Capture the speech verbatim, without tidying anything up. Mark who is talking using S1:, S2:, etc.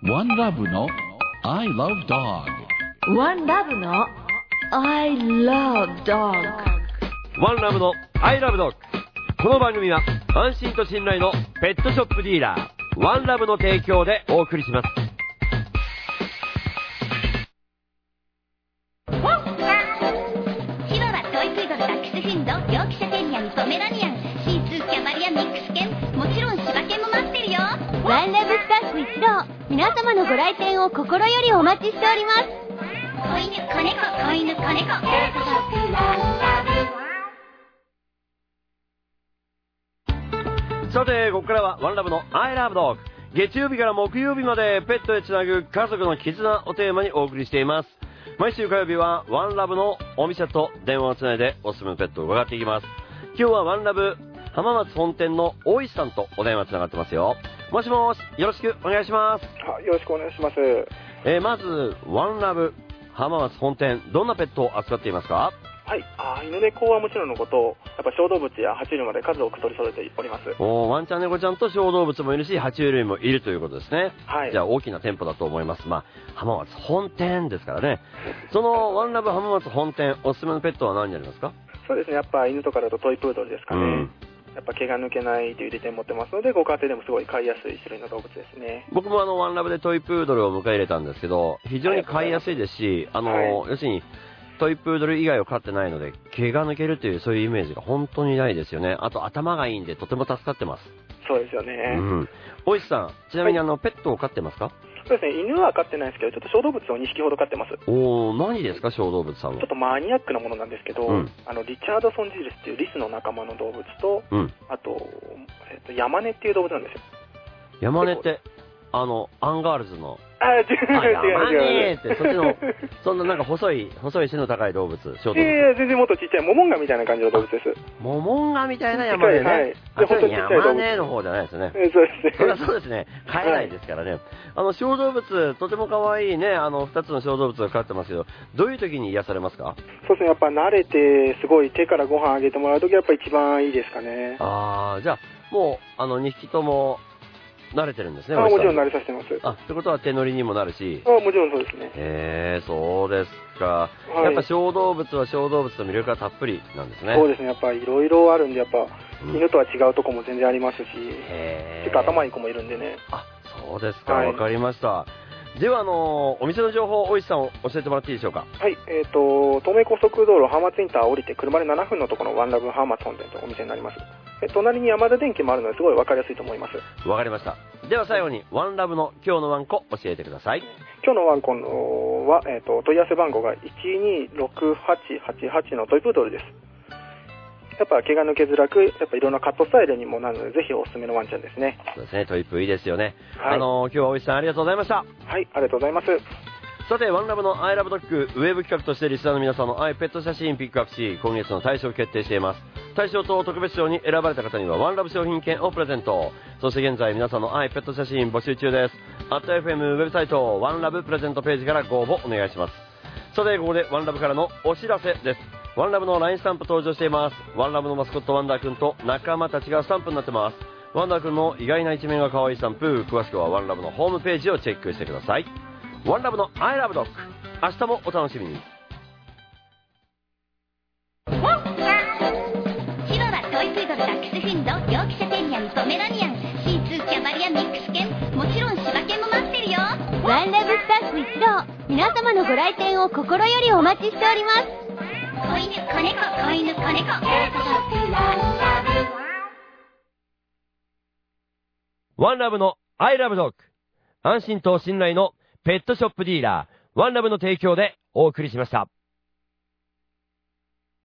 S1: ワンラブの I love dog。
S2: ワンラブの I love dog。
S3: ワンラブの I love dog。 この番組は安心と信頼のペットショップディーラーワンラブの提供でお送りします。
S4: シワはトイプードル、ダックスフンド、ヨークシャテリアン、ポメラニアン、シーツー、キャバリア、ミックス犬、もちろん柴犬も待ってるよ。
S5: ワンラブスタッフ一同、皆様のご来店を心よりお待ちしております。
S4: 子犬、子猫、子犬、子猫。
S3: さて、ここからはワンラブの I love dog。 月曜日から木曜日までペットへつなぐ家族の絆をテーマにお送りしています。毎週火曜日はワンラブのお店と電話をつないでおすすめのペットを伺っていきます。今日はワンラブ浜松本店の大石さんとお電話つながってますよ。もしもし、よろしくお願いします。
S6: あ、よろしくお願いします。
S3: えー、まずワンラブ浜松本店、どんなペットを扱っていますか？
S6: はい、あ、犬猫はもちろんのこと、やっぱ小動物や爬虫類まで数多く取り揃えております。
S3: お、ワンちゃん猫ちゃんと小動物もいるし爬虫類もいるということですね。
S6: はい。
S3: じゃあ大きな店舗だと思います。まあ浜松本店ですからね。そのワンラブ浜松本店、おすすめのペットは何になりますか？
S6: そうですね、やっぱ犬とかだとトイプードルですかね。うん、やっぱ毛が抜けないという利点を持ってますので、ご家庭でもすごい飼いやすい種類の動物ですね。
S3: 僕もあのワンラブでトイプードルを迎え入れたんですけど、非常に飼いやすいですし、あの、はい、要するにトイプードル以外を飼ってないので毛が抜けるというそういうイメージが本当にないですよね。あと頭がいいんでとても助かってます。
S6: そうですよね。
S3: うん。大石さん、ちなみにあの、はい、ペットを飼ってますか？
S6: そうですね、犬は飼ってないですけど、ちょっと小動物をにひきほど飼ってます。
S3: おー、何ですか小動物さんは？
S6: ちょっとマニアックなものなんですけど、うん、あのリチャードソンジルスっていうリスの仲間の動物と、うん、あと、えっと、ヤマネっていう動物なんですよ。ヤ
S3: マネってあのアンガールズの
S6: あ、違う違う違う。
S3: って、そっちの、そんななんか細い、細い背の高い動物、小動物。
S6: いやいや、全然もっとちっちゃい、モモンガみたいな感じの動物です。
S3: モモンガみたいな山根ね。はい。あ、それ山根の方じゃないですね。
S6: そうですね。
S3: それはそうですね。飼えないですからね。はい、あの、小動物、とても可愛いね、あの、二つの小動物を飼ってますけど、どういう時に癒されますか？
S6: そうですね、やっぱ慣れて、すごい手からご飯あげてもらう時はやっぱ一番いいですかね。
S3: ああ、じゃあ、もう、あの、二匹とも、慣れてるんですね。
S6: あ、もちろん慣れさせてます。
S3: あ、ってことは手乗りにもなるし。
S6: あ、もちろんそうですね。
S3: へえ、そうですか。はい、やっぱ小動物は小動物の魅力がたっぷりなんですね。
S6: そうですね。やっぱいろいろあるんで、やっぱ、うん、犬とは違うとこも全然ありますし、
S3: へえ。
S6: 結構頭いい子もいるんでね。
S3: あ、そうですか。わ、はい、かりました。では、あのー、お店の情報、大石さん教えてもらっていいでしょうか？
S6: はい、えっと、東名高速道路浜松インター降りて車でななふんのところのワンラブ浜松本店というお店になります。え隣に山田電機もあるのですごい分かりやすいと思います。
S3: わかりました。では最後にワンラブの今日のワンコ教えてください。
S6: 今日のワンコのは、えー、と問い合わせ番号がいちにろくはちはちはちのトイプードルです。やっぱ毛が抜けづらく、やっぱいろんなカットスタイルにもなるので、ぜひおすすめのワンちゃんですね。
S3: そうですね、トイプーいいですよね。はい、あのー、今日は大石さんありがとうございました。
S6: はい、ありがとうございます。
S3: さて、ワンラブの I love dog ウェブ企画としてリスナーの皆さんの愛ペット写真ピックアップし、今月の大賞を決定しています。大賞と特別賞に選ばれた方にはワンラブ商品券をプレゼント。そして現在皆さんの愛ペット写真募集中です。アット エフエム ウェブサイトワンラブプレゼントページからご応募お願いします。さて、ここでワンラブからのお知らせです。ワンラブの ライン スタンプ登場しています。ワンラブのマスコットワンダーくんと仲間たちがスタンプになってます。ワンダーくんの意外な一面が可愛いスタンプ、詳しくはワンラブのホームページをチェックしてください。ワンラブの I love dog、明日もお楽しみに。
S4: シワはトイプードル、ダックスフンド、ヨークシャテリアン、ポメラニアン、シーツー、キャバリア、ミックス犬、もちろん柴犬も待ってるよ。
S5: ワンラブスタッフ一同、皆様のご来店を心よりお待ちしております。
S4: 子犬、子猫、子犬、子猫。
S3: ワンラブの I love dog、 安心と信頼のペットショップディーラーワンラブの提供でお送りしました。